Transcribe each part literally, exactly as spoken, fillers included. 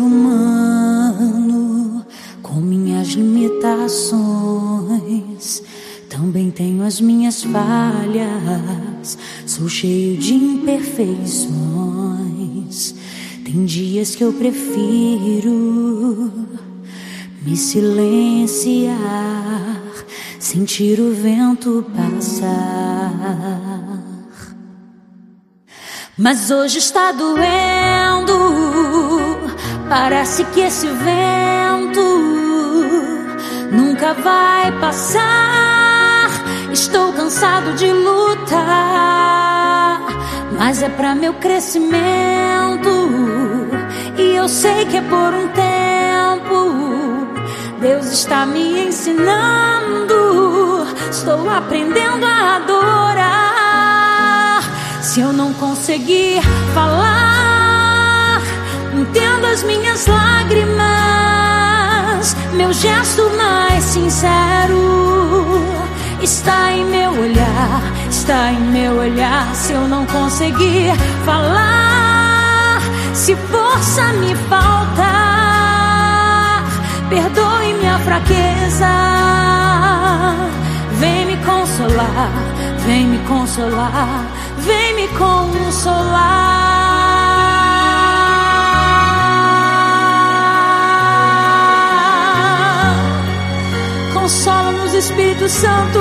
humano com minhas limitações. Também tenho as minhas falhas, sou cheio de imperfeições. Tem dias que eu prefiro me silenciar, sentir o vento passar. Mas hoje está doendo, parece que esse vento nunca vai passar. Estou cansado de lutar, mas é pra meu crescimento, e eu sei que é por um tempo. Deus está me ensinando, estou aprendendo a adorar. Se eu não conseguir falar, entendo as minhas lágrimas. Meu gesto mais sincero está em meu olhar, está em meu olhar. Se eu não conseguir falar, se força me faltar, perdoe minha fraqueza. Vem me consolar, vem me consolar, vem me consolar. Consola-nos, Espírito Santo.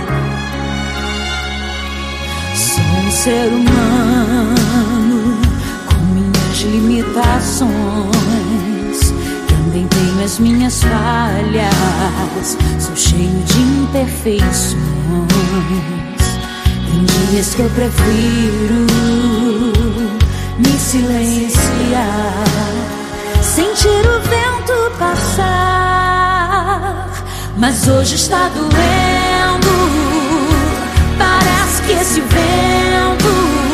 Sou um ser humano com minhas limitações. Também tenho as minhas falhas, sou cheio de imperfeições. Tem dias que eu prefiro me silenciar, sentir o vento passar. Mas hoje está doendo, parece que esse vento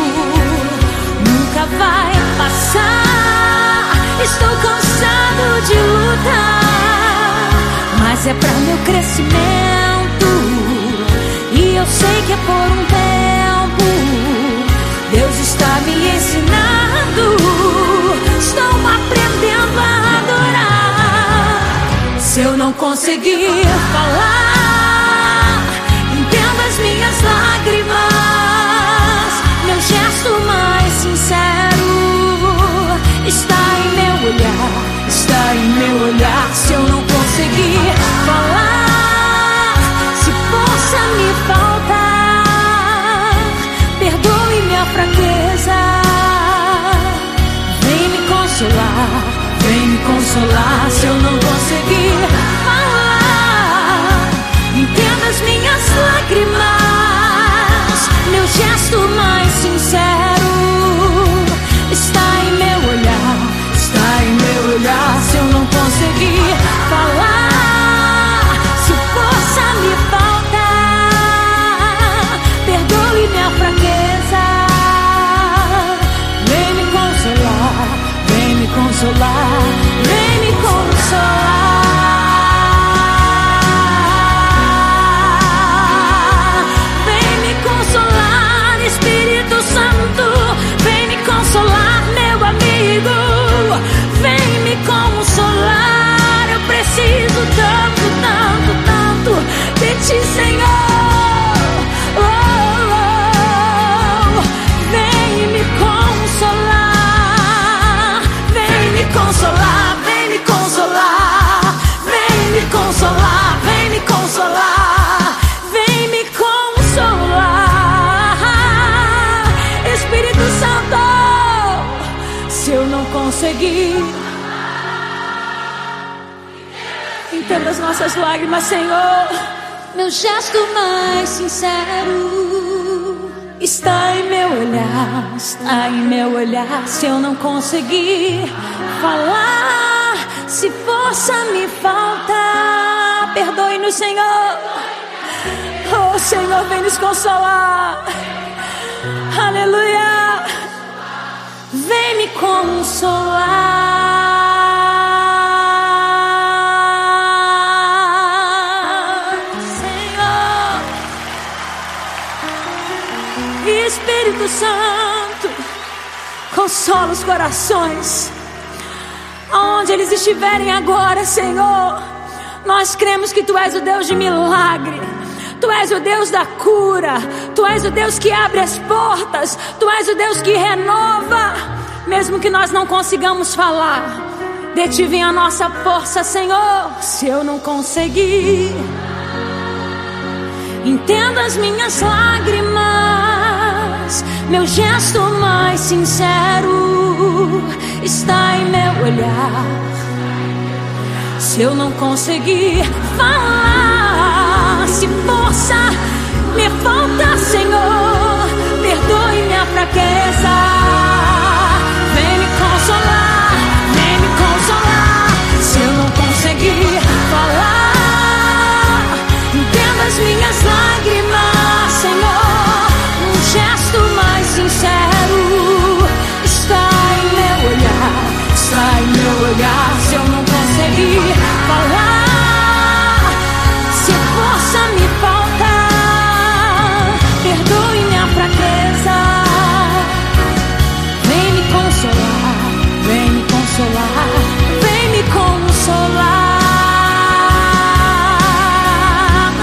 nunca vai passar. Estou cansado de lutar, mas é pra meu crescimento, e eu sei que é por um tempo. Deus está me ensinando, estou aprendendo a adorar. Se eu não conseguir falar, entenda as minhas lágrimas. Meu gesto mais sincero está em meu olhar, está em meu olhar. Se eu não conseguir falar, se força me faltar, perdoe minha fraqueza. Vem me consolar, vem me consolar. Se eu não conseguir falar, entenda as minhas lágrimas. Meu gesto mais sincero está em meu olhar, está em meu olhar. Se eu não conseguir falar, se força me faltar, perdoe minha fraqueza. Vem me consolar, vem me consolar, vem me consolar. Vem me consolar, Espírito Santo. Vem me consolar, meu amigo. Vem me consolar. Eu preciso tanto, tanto, tanto de ti, Senhor. Oh, oh, oh. Vem me consolar, vem me consolar, vem me consolar, vem me consolar, vem me consolar, vem me consolar. Espírito Santo, se eu não conseguir, entenda as nossas lágrimas, Senhor. Meu gesto mais sincero está em meu olhar, está em meu olhar. Se eu não conseguir falar, se força me falta, perdoe-nos, Senhor. Oh, Senhor, vem nos consolar. Aleluia. Vem me consolar, Senhor. Espírito Santo, consola os corações. Aonde onde eles estiverem agora, Senhor, nós cremos que Tu és o Deus de milagre, Tu és o Deus da cura, Tu és o Deus que abre as portas, Tu és o Deus que renova. Mesmo que nós não consigamos falar, de Ti vem a nossa força, Senhor. Se eu não conseguir, entenda as minhas lágrimas, meu gesto mais sincero está em meu olhar. Se eu não conseguir falar, se força me falta, Senhor, perdoe minha fraqueza. Vem me consolar, vem me consolar. Se eu não conseguir falar, entenda as minhas lágrimas, Senhor. Um gesto mais sincero está em meu olhar, está em meu olhar. Se eu não conseguir falar, se força me falta, perdoe minha fraqueza. Vem me consolar, vem me consolar, vem me consolar.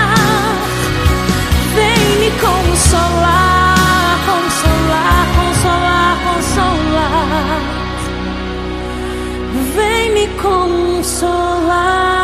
Vem me consolar, consolar, consolar, consolar. Vem me consolar.